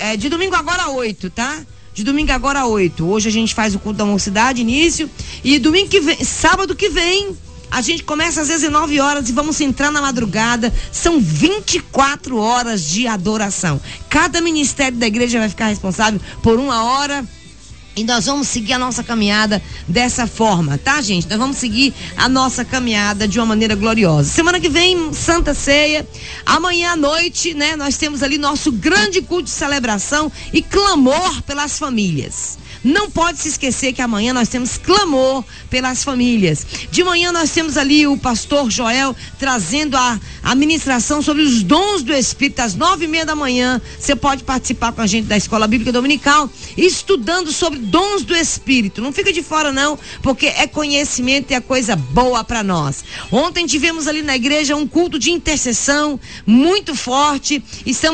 de domingo agora 8, tá? De domingo agora 8. Hoje a gente faz o culto da mocidade, início. E domingo que vem, sábado que vem, a gente começa às 19 horas e vamos entrar na madrugada. São 24 horas de adoração. Cada ministério da igreja vai ficar responsável por 1 hora. E nós vamos seguir a nossa caminhada dessa forma, tá, gente? Nós vamos seguir a nossa caminhada de uma maneira gloriosa. Semana que vem, Santa Ceia. Amanhã à noite, né? Nós temos ali nosso grande culto de celebração e clamor pelas famílias. Não pode se esquecer que amanhã nós temos clamor pelas famílias. De manhã nós temos ali o pastor Joel trazendo a ministração sobre os dons do Espírito às 9:30 da manhã. Você pode participar com a gente da Escola Bíblica Dominical, estudando sobre dons do Espírito. Não fica de fora não, porque é conhecimento e é coisa boa para nós. Ontem tivemos ali na igreja um culto de intercessão muito forte.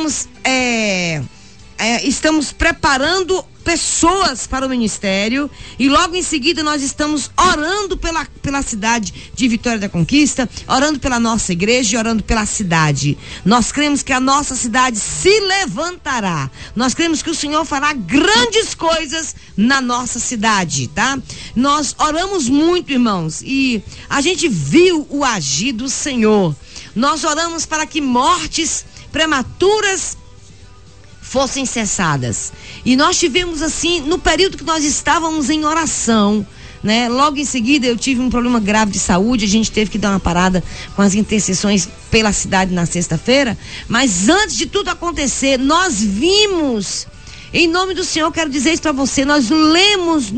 Estamos preparando pessoas para o ministério e logo em seguida nós estamos orando pela cidade de Vitória da Conquista, orando pela nossa igreja e orando pela cidade. Nós cremos que a nossa cidade se levantará. Nós cremos que o Senhor fará grandes coisas na nossa cidade, tá? Nós oramos muito, irmãos, e a gente viu o agir do Senhor. Nós oramos para que mortes prematuras fossem cessadas. E nós tivemos assim, no período que nós estávamos em oração, né? Logo em seguida eu tive um problema grave de saúde, a gente teve que dar uma parada com as intercessões pela cidade na sexta-feira, mas antes de tudo acontecer, nós vimos, em nome do Senhor, quero dizer isso para você, nós lemos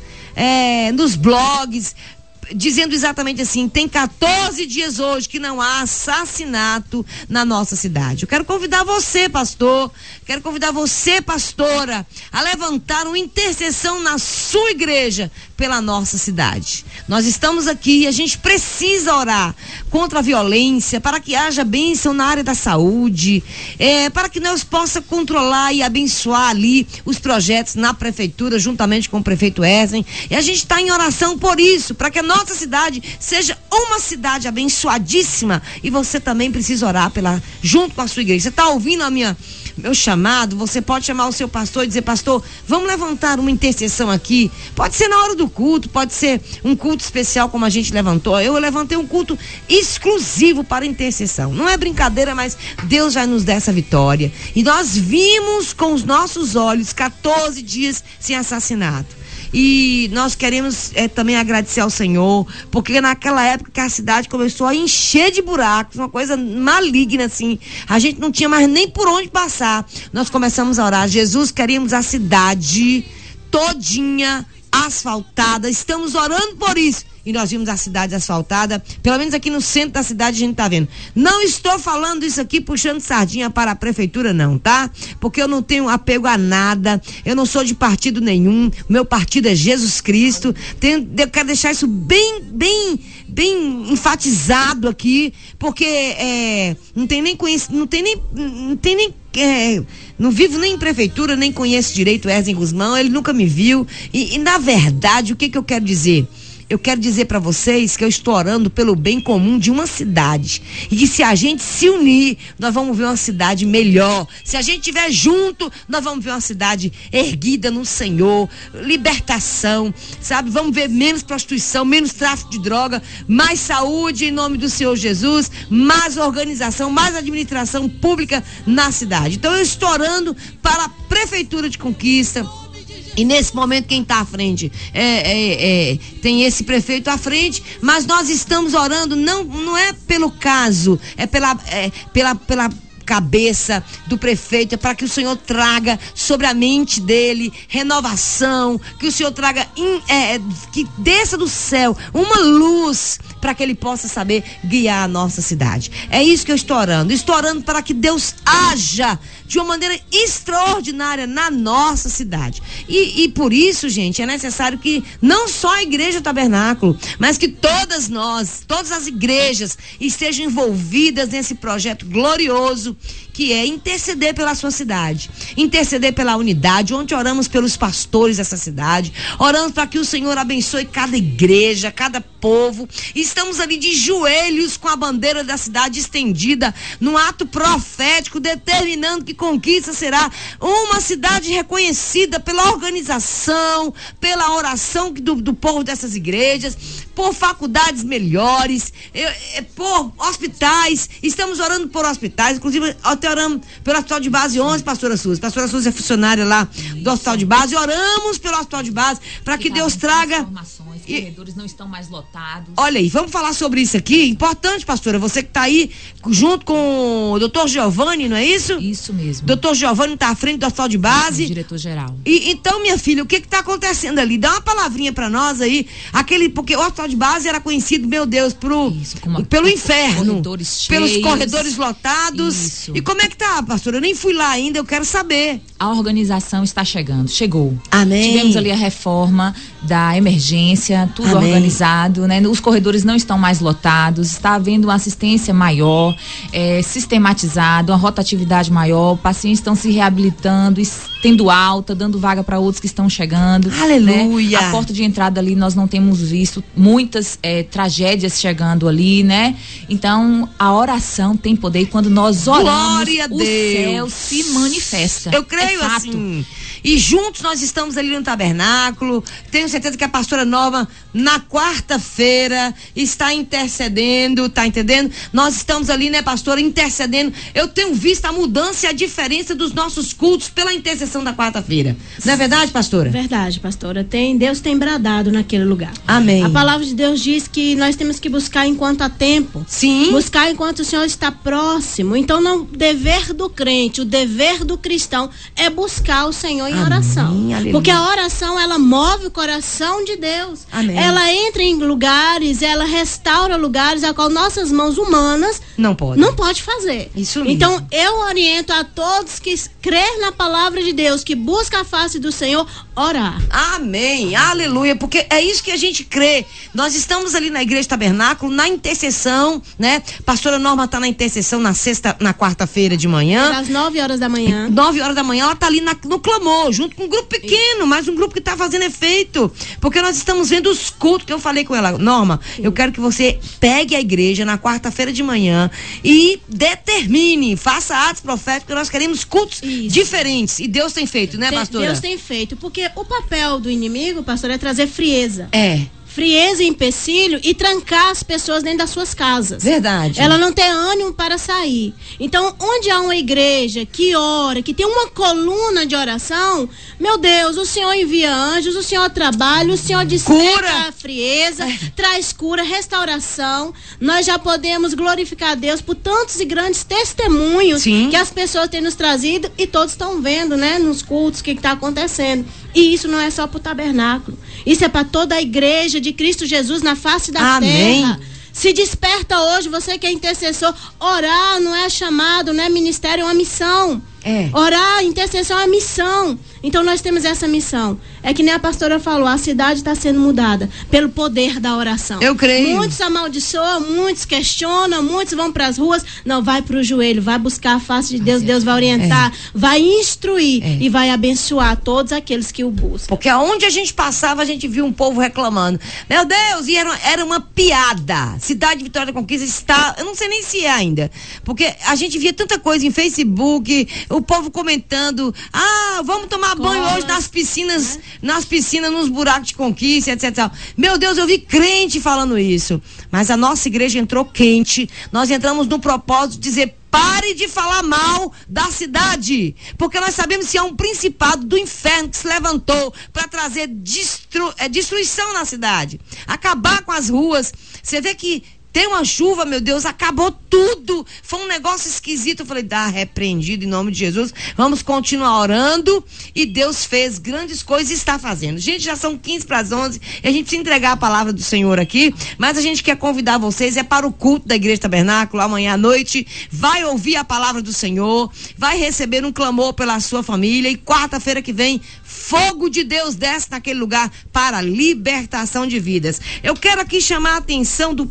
nos blogs, dizendo exatamente assim, tem 14 dias hoje que não há assassinato na nossa cidade. Eu quero convidar você, pastor, quero convidar você, pastora, a levantar uma intercessão na sua igreja pela nossa cidade. Nós estamos aqui e a gente precisa orar contra a violência, para que haja bênção na área da saúde, para que Deus possa controlar e abençoar ali os projetos na prefeitura, juntamente com o prefeito Wesley. E a gente está em oração por isso, para que a nossa cidade seja uma cidade abençoadíssima. E você também precisa orar junto com a sua igreja. Você está ouvindo meu chamado? Você pode chamar o seu pastor e dizer: pastor, vamos levantar uma intercessão aqui. Pode ser na hora do culto, pode ser um culto especial como a gente levantou. Eu levantei um culto exclusivo para intercessão. Não é brincadeira, mas Deus vai nos dar essa vitória. E nós vimos com os nossos olhos 14 dias sem assassinato. E nós queremos também agradecer ao Senhor, porque naquela época que a cidade começou a encher de buracos, uma coisa maligna assim, a gente não tinha mais nem por onde passar. Nós começamos a orar: Jesus, queríamos a cidade todinha asfaltada, estamos orando por isso. E nós vimos a cidade asfaltada, pelo menos aqui no centro da cidade a gente tá vendo. Não estou falando isso aqui puxando sardinha para a prefeitura não, tá? Porque eu não tenho apego a nada, eu não sou de partido nenhum, o meu partido é Jesus Cristo. Eu quero deixar isso bem enfatizado aqui, porque não tem nem conhecimento, não vivo nem em prefeitura, nem conheço direito o Wesley Guzmão, ele nunca me viu. E na verdade, o que eu quero dizer? Eu quero dizer para vocês que eu estou orando pelo bem comum de uma cidade. E que se a gente se unir, nós vamos ver uma cidade melhor. Se a gente estiver junto, nós vamos ver uma cidade erguida no Senhor, libertação, sabe? Vamos ver menos prostituição, menos tráfico de droga, mais saúde em nome do Senhor Jesus, mais organização, mais administração pública na cidade. Então eu estou orando para a Prefeitura de Conquista. E nesse momento quem está à frente tem esse prefeito à frente, mas nós estamos orando, não é pelo caso, é pela cabeça do prefeito, é para que o Senhor traga sobre a mente dele renovação, que o Senhor traga que desça do céu uma luz para que ele possa saber guiar a nossa cidade. É isso que eu estou orando para que Deus haja de uma maneira extraordinária na nossa cidade. E por isso, gente, é necessário que não só a Igreja Tabernáculo, mas que todas as igrejas estejam envolvidas nesse projeto glorioso que é interceder pela sua cidade, interceder pela unidade. Ontem oramos pelos pastores dessa cidade, oramos para que o Senhor abençoe cada igreja, cada povo. Estamos ali de joelhos com a bandeira da cidade estendida, num ato profético, determinando que Conquista será uma cidade reconhecida pela organização, pela oração do povo dessas igrejas, por faculdades melhores, por hospitais. Estamos orando por hospitais, inclusive até oramos pelo Hospital de Base 11, pastora Suzy. Pastora Suzy é funcionária lá do Hospital de Base. Oramos pelo Hospital de Base para que Deus traga. Os corredores não estão mais lotados. Olha aí, vamos falar sobre isso aqui. Importante, pastora, você que está aí junto com o doutor Giovanni, não é isso? Isso mesmo. Doutor Giovanni está à frente do Hospital de Base. Diretor-geral. Então, minha filha, o que está acontecendo ali? Dá uma palavrinha para nós aí. Porque o Hospital de Base era conhecido, meu Deus, pelo inferno. Pelos corredores lotados. Isso. E como é que tá, pastora? Eu nem fui lá ainda, eu quero saber. A organização está chegou. Amém. Tivemos ali a reforma da emergência, tudo Amém. Organizado, né? Os corredores não estão mais lotados, está havendo uma assistência maior, sistematizada, uma rotatividade maior, pacientes estão se reabilitando, tendo alta, dando vaga para outros que estão chegando. Aleluia. Né? A porta de entrada ali nós não temos visto muitas tragédias chegando ali, né? Então a oração tem poder e quando nós oramos, glória a Deus, céu se manifesta. Eu creio assim. E juntos nós estamos ali no tabernáculo. Tenho certeza que a pastora Norma, na quarta-feira, está intercedendo, tá entendendo? Nós estamos ali, né, pastora, intercedendo. Eu tenho visto a mudança e a diferença dos nossos cultos pela intercessão da quarta-feira. Não é verdade, pastora? Verdade, pastora. Deus tem bradado naquele lugar. Amém. A palavra de Deus diz que nós temos que buscar enquanto há tempo. Sim. Buscar enquanto o Senhor está próximo. Então, o dever do crente, o dever do cristão é buscar o Senhor em oração. Aleluia. Porque a oração, ela move o coração de Deus. Amém. Ela entra em lugares, ela restaura lugares a qual nossas mãos humanas não pode fazer. Isso mesmo. Então, eu oriento a todos que crer na palavra de Deus, que busca a face do Senhor, orar. Amém, aleluia, porque é isso que a gente crê. Nós estamos ali na Igreja Tabernáculo, na intercessão, né? Pastora Norma está na intercessão na quarta-feira de manhã. Às 9h da manhã. 9h da manhã, ela está ali no clamor, junto com um grupo pequeno, mas um grupo que está fazendo efeito. Porque nós estamos vendo os cultos, que eu falei com ela. Norma, eu quero que você pegue a igreja na quarta-feira de manhã e determine, faça atos proféticos, porque nós queremos cultos diferentes. E Deus tem feito, né, pastora? Deus tem feito, porque o papel do inimigo, pastor, é trazer frieza. Frieza e empecilho e trancar as pessoas dentro das suas casas. Verdade. Ela não tem ânimo para sair. Então, onde há uma igreja que ora, que tem uma coluna de oração, meu Deus, o Senhor envia anjos, o Senhor trabalha, o Senhor desperta a frieza, traz cura, restauração. Nós já podemos glorificar a Deus por tantos e grandes testemunhos que as pessoas têm nos trazido e todos estão vendo, né, nos cultos, o que está acontecendo. E isso não é só para o tabernáculo. Isso é para toda a igreja de Cristo Jesus na face da terra. Se desperta hoje, você que é intercessor. Orar não é chamado, não é ministério, é uma missão. Orar, intercessão é uma missão. Então nós temos essa missão. É que nem a pastora falou, a cidade está sendo mudada pelo poder da oração. Eu creio. Muitos amaldiçoam, muitos questionam, muitos vão para as ruas. Não, vai para o joelho, vai buscar a face de Deus. Deus vai orientar, vai instruir e vai abençoar todos aqueles que o buscam. Porque aonde a gente passava, a gente viu um povo reclamando. Meu Deus, e era uma piada. Cidade de Vitória da Conquista está, eu não sei nem se é ainda, porque a gente via tanta coisa em Facebook, o povo comentando, vamos tomar banho hoje nas piscinas, nos buracos de Conquista, etc. Meu Deus, eu vi crente falando isso. Mas a nossa igreja entrou quente. Nós entramos no propósito de dizer, pare de falar mal da cidade, porque nós sabemos que há um principado do inferno que se levantou para trazer destruição na cidade, acabar com as ruas. Você vê que tem uma chuva, meu Deus, acabou tudo. Foi um negócio esquisito. Eu falei, repreendido em nome de Jesus. Vamos continuar orando. E Deus fez grandes coisas e está fazendo. Gente, já são 11:15 e a gente precisa entregar a palavra do Senhor aqui. Mas a gente quer convidar vocês, para o culto da Igreja Tabernáculo, amanhã à noite. Vai ouvir a palavra do Senhor. Vai receber um clamor pela sua família. E quarta-feira que vem, fogo de Deus desce naquele lugar para libertação de vidas. Eu quero aqui chamar a atenção do pessoal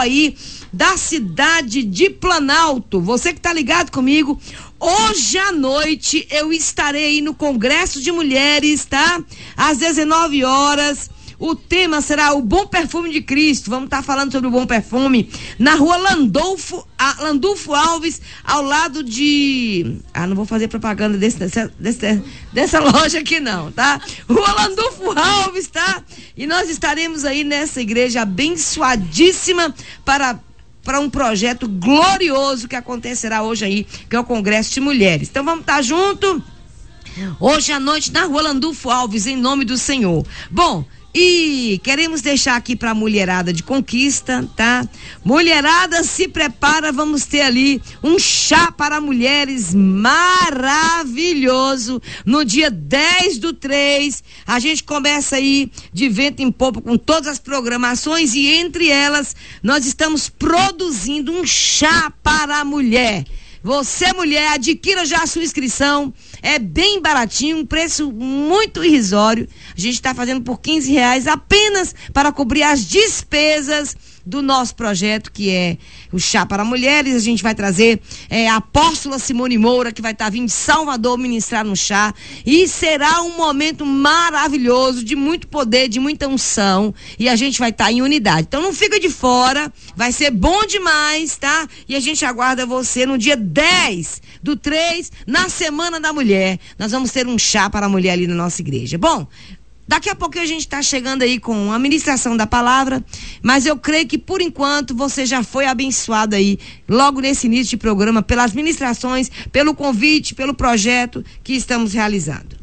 aí da cidade de Planalto. Você que tá ligado comigo, hoje à noite eu estarei aí no Congresso de Mulheres, tá? Às 19 horas. O tema será o Bom Perfume de Cristo. Vamos estar falando sobre o bom perfume na rua Landulfo Alves, ao lado de... não vou fazer propaganda dessa loja aqui não, tá? Rua Landulfo Alves, tá? E nós estaremos aí nessa igreja abençoadíssima para um projeto glorioso que acontecerá hoje aí, que é o Congresso de Mulheres. Então vamos estar junto hoje à noite na rua Landulfo Alves, em nome do Senhor. Bom, e queremos deixar aqui para a mulherada de Conquista, tá? Mulherada, se prepara, vamos ter ali um chá para mulheres maravilhoso no dia 10/3. A gente começa aí de vento em popa com todas as programações e entre elas nós estamos produzindo um chá para a mulher. Você, mulher, adquira já a sua inscrição. É bem baratinho, um preço muito irrisório. A gente está fazendo por R$15 apenas para cobrir as despesas do nosso projeto, que é o Chá para Mulheres. A gente vai trazer a apóstola Simone Moura, que vai estar vindo de Salvador ministrar no chá. E será um momento maravilhoso, de muito poder, de muita unção. E a gente vai estar em unidade. Então não fica de fora, vai ser bom demais, tá? E a gente aguarda você no dia 10/3, na Semana da Mulher. Nós vamos ter um chá para a mulher ali na nossa igreja. Bom, daqui a pouco a gente está chegando aí com a ministração da palavra, mas eu creio que por enquanto você já foi abençoado aí, logo nesse início de programa, pelas ministrações, pelo convite, pelo projeto que estamos realizando.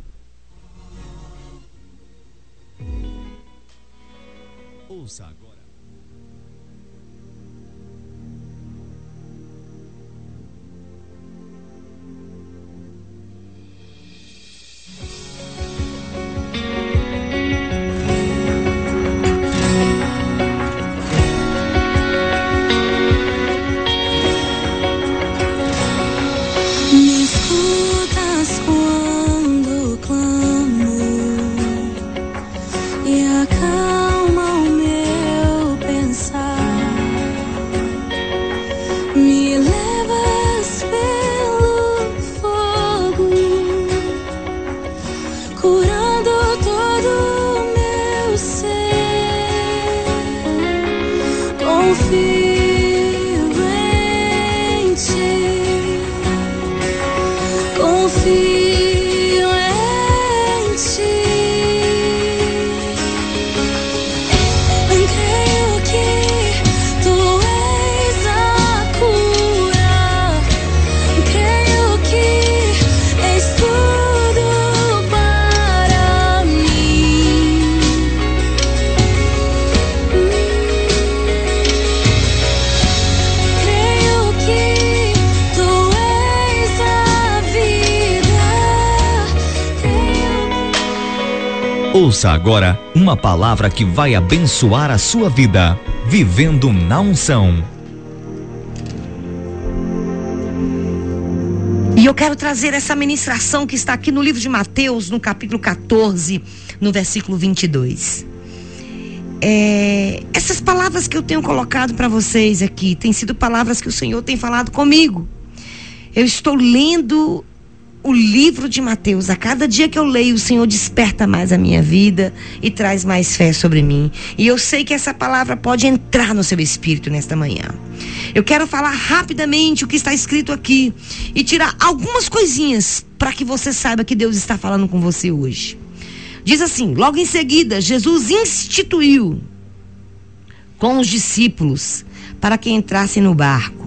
Ouça agora. Ouça agora uma palavra que vai abençoar a sua vida. Vivendo na Unção. E eu quero trazer essa ministração que está aqui no livro de Mateus, no capítulo 14, no versículo 22. Essas palavras que eu tenho colocado para vocês aqui têm sido palavras que o Senhor tem falado comigo. Eu estou lendo o livro de Mateus. A cada dia que eu leio, o Senhor desperta mais a minha vida e traz mais fé sobre mim. E eu sei que essa palavra pode entrar no seu espírito nesta manhã. Eu quero falar rapidamente o que está escrito aqui e tirar algumas coisinhas para que você saiba que Deus está falando com você hoje. Diz assim: logo em seguida, Jesus instituiu com os discípulos para que entrassem no barco.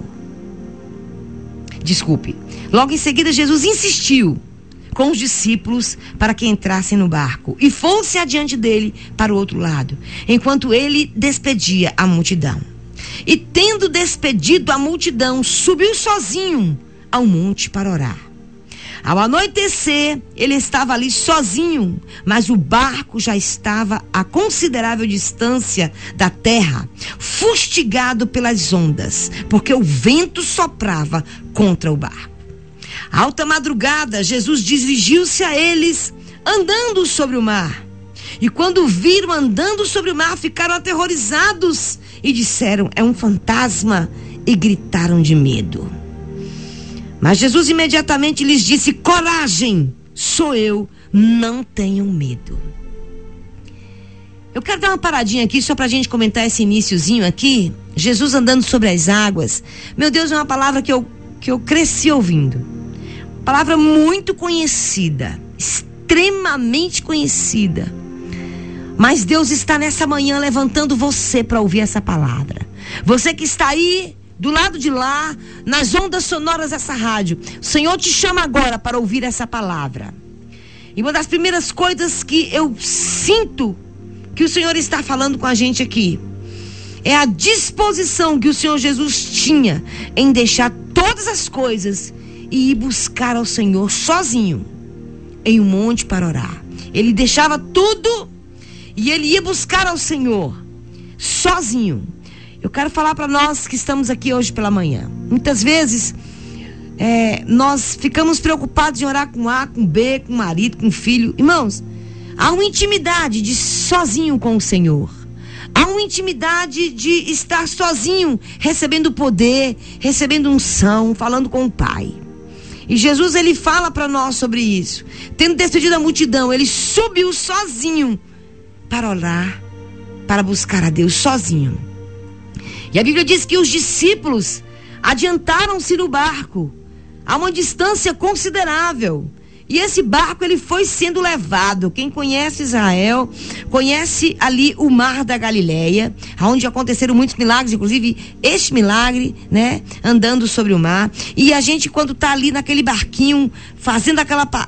Logo em seguida, Jesus insistiu com os discípulos para que entrassem no barco e fosse adiante dele para o outro lado, enquanto ele despedia a multidão. E tendo despedido a multidão, subiu sozinho ao monte para orar. Ao anoitecer, ele estava ali sozinho, mas o barco já estava a considerável distância da terra, fustigado pelas ondas, porque o vento soprava contra o barco. Alta madrugada, Jesus dirigiu-se a eles, andando sobre o mar. E quando viram andando sobre o mar, ficaram aterrorizados e disseram: é um fantasma, e gritaram de medo. Mas Jesus imediatamente lhes disse: coragem, sou eu, não tenham medo. Eu quero dar uma paradinha aqui só pra gente comentar esse iniciozinho aqui. Jesus andando sobre as águas. Meu Deus, é uma palavra que eu cresci ouvindo. Palavra muito conhecida, extremamente conhecida. Mas Deus está nessa manhã levantando você para ouvir essa palavra. Você que está aí do lado de lá, nas ondas sonoras dessa rádio, o Senhor te chama agora para ouvir essa palavra. E uma das primeiras coisas que eu sinto que o Senhor está falando com a gente aqui é a disposição que o Senhor Jesus tinha em deixar todas as coisas e ir buscar ao Senhor sozinho em um monte para orar. Ele deixava tudo e ele ia buscar ao Senhor sozinho. Eu quero falar para nós que estamos aqui hoje pela manhã. Muitas vezes nós ficamos preocupados em orar com A, com B, com marido, com filho. Irmãos, há uma intimidade de sozinho com o Senhor. Há uma intimidade de estar sozinho, recebendo poder, recebendo unção, falando com o Pai. E Jesus, ele fala para nós sobre isso. Tendo despedido a multidão, ele subiu sozinho para orar, para buscar a Deus sozinho. E a Bíblia diz que os discípulos adiantaram-se no barco a uma distância considerável. E esse barco, ele foi sendo levado. Quem conhece Israel, conhece ali o mar da Galileia, onde aconteceram muitos milagres, inclusive este milagre, né? Andando sobre o mar. E a gente, quando está ali naquele barquinho, fazendo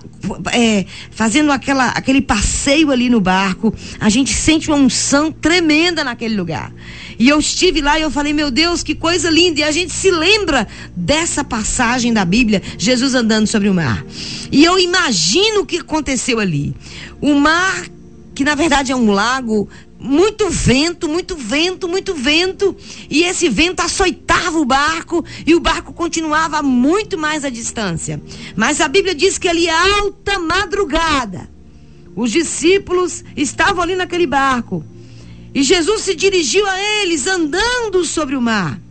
aquele passeio ali no barco, a gente sente uma unção tremenda naquele lugar. E eu estive lá e eu falei: meu Deus, que coisa linda. E a gente se lembra dessa passagem da Bíblia, Jesus andando sobre o mar. E eu imagino o que aconteceu ali. O mar, que na verdade é um lago, muito vento, muito vento, muito vento. E esse vento açoitava o barco e o barco continuava muito mais à distância. Mas a Bíblia diz que ali, alta madrugada, os discípulos estavam ali naquele barco. E Jesus se dirigiu a eles andando sobre o mar.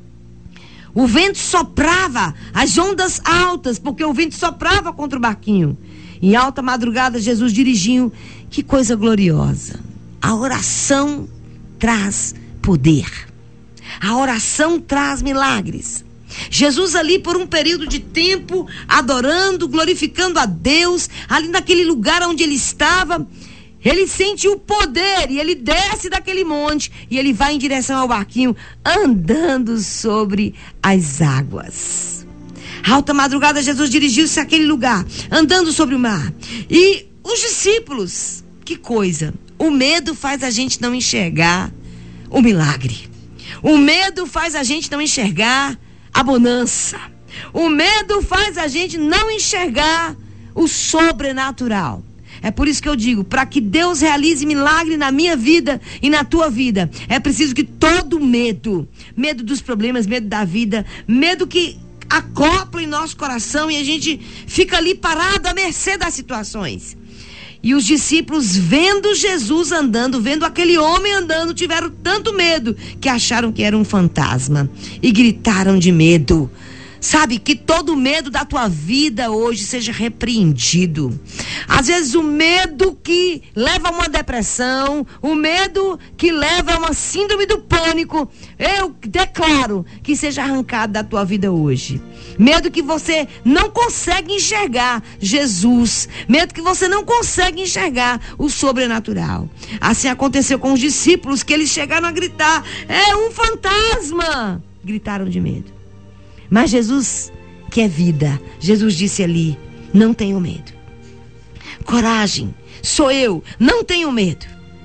O vento soprava, as ondas altas, porque o vento soprava contra o barquinho. Em alta madrugada, Jesus dirigiu. Que coisa gloriosa. A oração traz poder. A oração traz milagres. Jesus ali por um período de tempo, adorando, glorificando a Deus, ali naquele lugar onde ele estava, ele sente o poder e ele desce daquele monte e ele vai em direção ao barquinho, andando sobre as águas. Alta madrugada, Jesus dirigiu-se àquele lugar, andando sobre o mar. E os discípulos, que coisa, o medo faz a gente não enxergar o milagre. O medo faz a gente não enxergar a bonança. O medo faz a gente não enxergar o sobrenatural. É por isso que eu digo, para que Deus realize milagre na minha vida e na tua vida, é preciso que todo medo dos problemas, medo da vida, medo que acopla em nosso coração e a gente fica ali parado à mercê das situações. E os discípulos, vendo Jesus andando, vendo aquele homem andando, tiveram tanto medo que acharam que era um fantasma e gritaram de medo. Sabe, que todo medo da tua vida hoje seja repreendido. Às vezes o medo que leva a uma depressão, o medo que leva a uma síndrome do pânico, eu declaro que seja arrancado da tua vida hoje. Medo que você não consegue enxergar Jesus. Medo que você não consegue enxergar o sobrenatural. Assim aconteceu com os discípulos, que eles chegaram a gritar: é um fantasma! Gritaram de medo. Mas Jesus, que é vida, Jesus disse ali: não tenho medo. Coragem, sou eu, não tenho medo.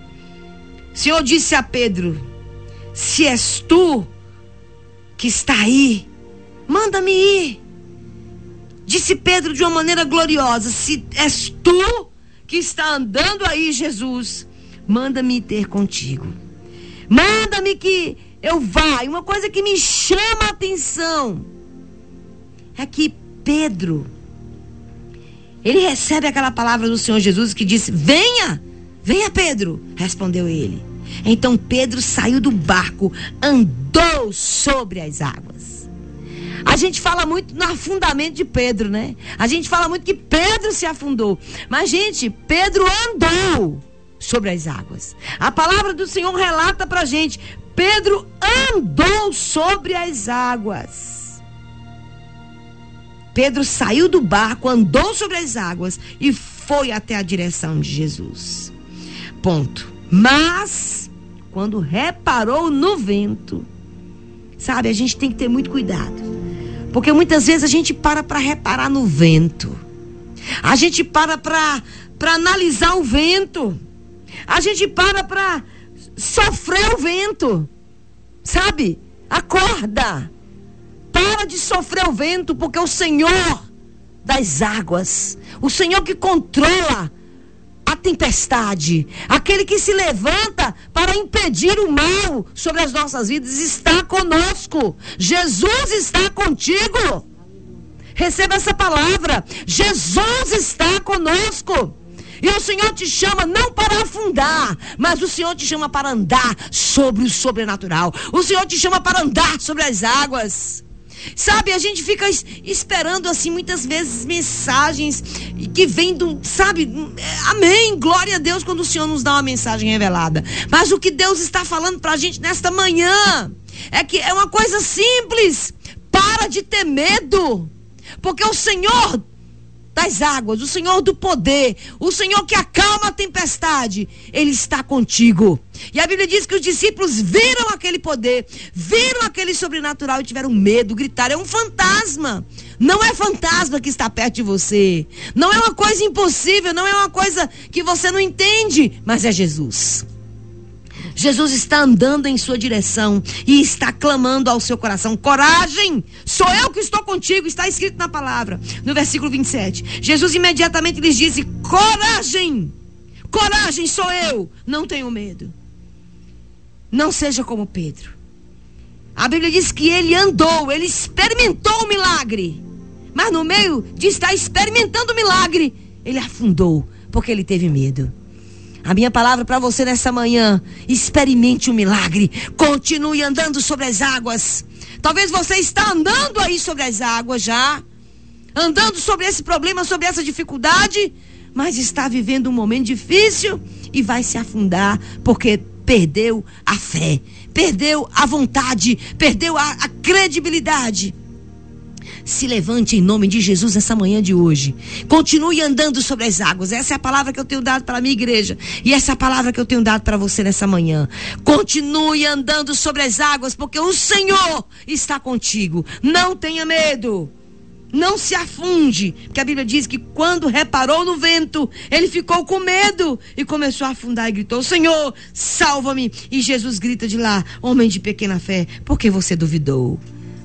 O Senhor disse a Pedro: se és tu que está aí, manda-me ir. Disse Pedro de uma maneira gloriosa: se és tu que está andando aí, Jesus, manda-me ter contigo. Manda-me que eu vá. E uma coisa que me chama a atenção é que Pedro, ele recebe aquela palavra do Senhor Jesus que disse: venha, Venha, Pedro, respondeu ele. Então Pedro saiu do barco, andou sobre as águas. A gente fala muito no afundamento de Pedro, né? A gente fala muito que Pedro se afundou. Mas, gente, Pedro andou sobre as águas. A palavra do Senhor relata pra gente: Pedro andou sobre as águas. Pedro saiu do barco, andou sobre as águas e foi até a direção de Jesus. Ponto. Mas, quando reparou no vento, sabe, a gente tem que ter muito cuidado. Porque muitas vezes a gente para reparar no vento. A gente para analisar o vento. A gente para sofrer o vento. Sabe? Acorda. Para de sofrer o vento, porque o Senhor das águas, o Senhor que controla a tempestade, aquele que se levanta para impedir o mal sobre as nossas vidas, está conosco. Jesus está contigo. Receba essa palavra. Jesus está conosco. E o Senhor te chama não para afundar, mas o Senhor te chama para andar sobre o sobrenatural. O Senhor te chama para andar sobre as águas. Sabe, a gente fica esperando assim muitas vezes mensagens que vêm do, sabe, amém, glória a Deus quando o Senhor nos dá uma mensagem revelada. Mas o que Deus está falando pra gente nesta manhã é que é uma coisa simples. Para de ter medo, porque o Senhor das águas, o Senhor do poder, o Senhor que acalma a tempestade, Ele está contigo. E a Bíblia diz que os discípulos viram aquele poder, viram aquele sobrenatural e tiveram medo, gritaram: é um fantasma. Não é fantasma que está perto de você, não é uma coisa impossível, não é uma coisa que você não entende, mas é Jesus. Jesus está andando em sua direção e está clamando ao seu coração: coragem, sou eu que estou contigo. Está escrito na palavra, no versículo 27. Jesus imediatamente lhes disse: coragem, coragem, sou eu, não tenho medo. Não seja como Pedro. A Bíblia diz que ele andou, ele experimentou o milagre, mas no meio de estar experimentando o milagre, ele afundou, porque ele teve medo. A minha palavra para você nessa manhã: experimente o milagre, continue andando sobre as águas. Talvez você está andando aí sobre as águas já, andando sobre esse problema, sobre essa dificuldade, mas está vivendo um momento difícil e vai se afundar, porque perdeu a fé, perdeu a vontade, perdeu a credibilidade. Se levante em nome de Jesus essa manhã de hoje. Continue andando sobre as águas. Essa é a palavra que eu tenho dado para a minha igreja. E essa é a palavra que eu tenho dado para você nessa manhã. Continue andando sobre as águas, porque o Senhor está contigo. Não tenha medo. Não se afunde. Porque a Bíblia diz que quando reparou no vento, ele ficou com medo e começou a afundar e gritou: Senhor, salva-me. E Jesus grita de lá: homem de pequena fé, por que você duvidou?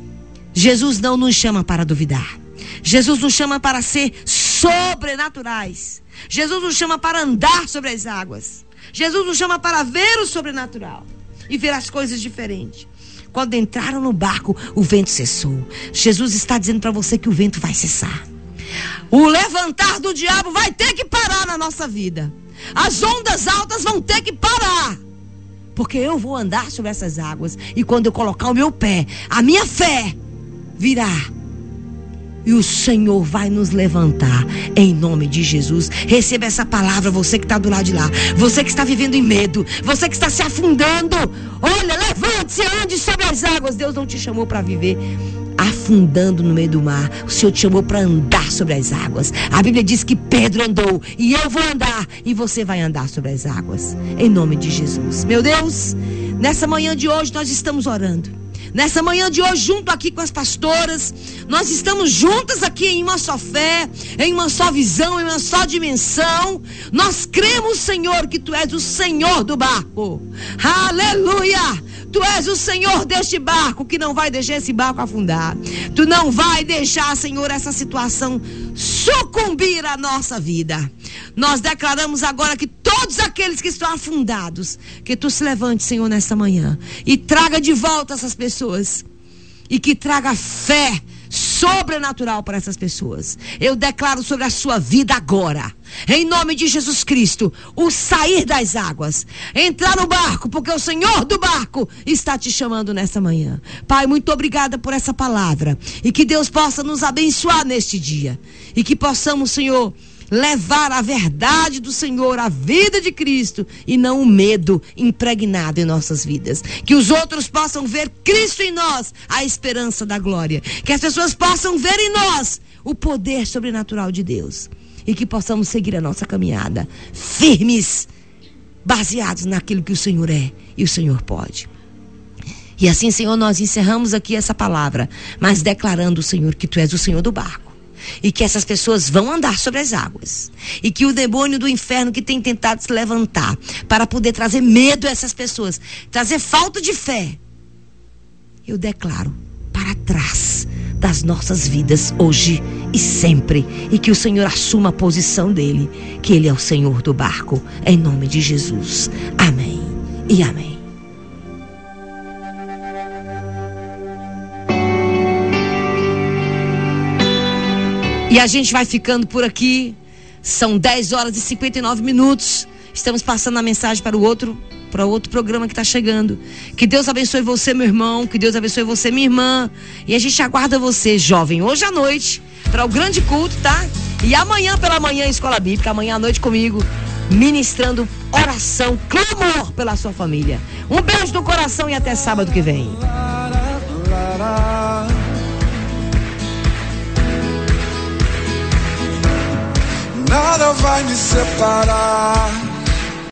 Jesus não nos chama para duvidar. Jesus nos chama para ser sobrenaturais. Jesus nos chama para andar sobre as águas. Jesus nos chama para ver o sobrenatural e ver as coisas diferentes. Quando entraram no barco, o vento cessou. Jesus está dizendo para você que o vento vai cessar. O levantar do diabo vai ter que parar na nossa vida. As ondas altas vão ter que parar, porque eu vou andar sobre essas águas. E quando eu colocar o meu pé, a minha fé virá, e o Senhor vai nos levantar em nome de Jesus. Receba essa palavra, você que está do lado de lá, você que está vivendo em medo, você que está se afundando. Olha, levante-se, ande sobre as águas. Deus não te chamou para viver afundando no meio do mar. O Senhor te chamou para andar sobre as águas. A Bíblia diz que Pedro andou, e eu vou andar, e você vai andar sobre as águas em nome de Jesus. Meu Deus, nessa manhã de hoje nós estamos orando. Nessa manhã de hoje, junto aqui com as pastoras, nós estamos juntas aqui em uma só fé, em uma só visão, em uma só dimensão. Nós cremos, Senhor, que Tu és o Senhor do barco. Aleluia! Tu és o Senhor deste barco, que não vai deixar esse barco afundar. Tu não vai deixar, Senhor, essa situação sucumbir à nossa vida. Nós declaramos agora que todos aqueles que estão afundados, que Tu se levante, Senhor, nesta manhã e traga de volta essas pessoas, e que traga fé sobrenatural para essas pessoas. Eu declaro sobre a sua vida agora em nome de Jesus Cristo, o sair das águas, entrar no barco, porque o Senhor do barco está te chamando nessa manhã. Pai, muito obrigada por essa palavra, e que Deus possa nos abençoar neste dia, e que possamos, Senhor, levar a verdade do Senhor, a vida de Cristo, e não o medo impregnado em nossas vidas. Que os outros possam ver Cristo em nós, a esperança da glória. Que as pessoas possam ver em nós o poder sobrenatural de Deus. E que possamos seguir a nossa caminhada firmes, baseados naquilo que o Senhor é e o Senhor pode. E assim, Senhor, nós encerramos aqui essa palavra, mas declarando, Senhor, que Tu és o Senhor do barco. E que essas pessoas vão andar sobre as águas. E que o demônio do inferno que tem tentado se levantar para poder trazer medo a essas pessoas, trazer falta de fé, eu declaro para trás das nossas vidas hoje e sempre. E que o Senhor assuma a posição dele, que Ele é o Senhor do barco, em nome de Jesus. Amém e amém. E a gente vai ficando por aqui. São 10 horas e 59 minutos. Estamos passando a mensagem para o outro programa que está chegando. Que Deus abençoe você, meu irmão. Que Deus abençoe você, minha irmã. E a gente aguarda você, jovem, hoje à noite, para o grande culto, tá? E amanhã pela manhã, Escola Bíblica. Amanhã à noite comigo, ministrando oração, clamor pela sua família. Um beijo no coração e até sábado que vem. Nada vai me separar